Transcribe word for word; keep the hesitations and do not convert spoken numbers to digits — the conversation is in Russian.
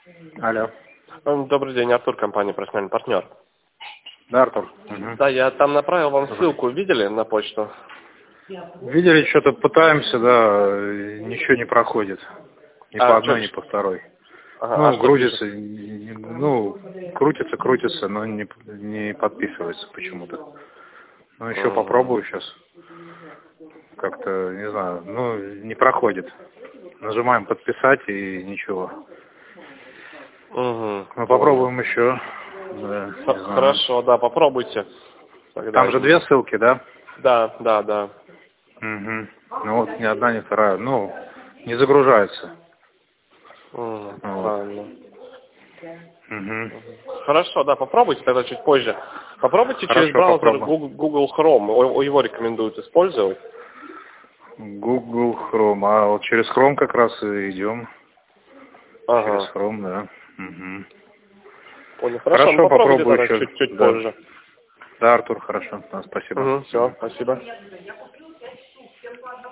Алло. Добрый день, Артур, компания «Профессиональный партнер». Да, Артур. Угу. Да, я там направил вам ссылку, видели на почту? Видели, что-то пытаемся, да, ничего не проходит. Ни А, по одной, чё- ни по второй. Ага, Ну, а что грузится, пишет? не- ну, крутится, крутится, но не, не подписывается почему-то. Ну, еще М. попробую сейчас. Как-то, не знаю, ну, не проходит. Нажимаем подписать и ничего. Мгм, Мы понял. попробуем еще. Да, Х- не знаю. Хорошо, да, попробуйте. Тогда. Там же две ссылки, да? Да, да, да. Угу. Ну вот ни одна, ни вторая. Ну, не загружается. М, Вот. Правильно. Угу. Мгм. Хорошо, да, попробуйте тогда чуть позже. Попробуйте через Хорошо, браузер попробуем. Google, Google Chrome. О- Его рекомендуют использовать. Google Chrome. А вот через Chrome как раз и идем. Через Ага. Chrome, да. Угу. Понял. Хорошо, ну Хорошо, попробуйте попробую тогда еще. чуть-чуть Да. позже. Да, Артур, хорошо. Да, спасибо. Угу, все, Мгм. спасибо.